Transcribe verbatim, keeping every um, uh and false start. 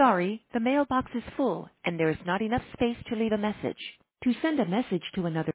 sorry, the mailbox is full and there is not enough space to leave a message. To send a message to another